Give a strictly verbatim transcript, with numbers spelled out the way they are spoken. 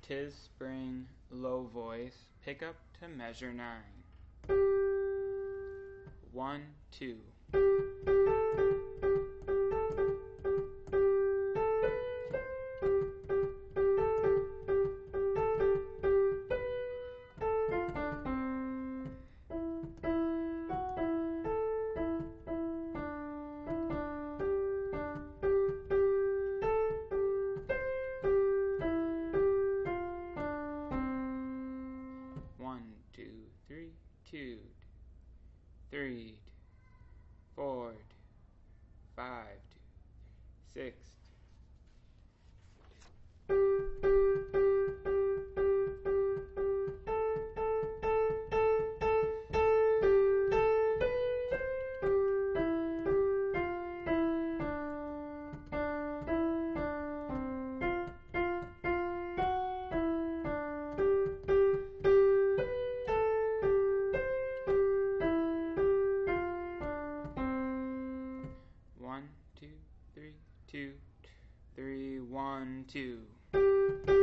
'Tis spring, low voice, pick up to measure nine. One, two. One, two, three, two, three, four, five, six. One, two, three, two, three, one, two.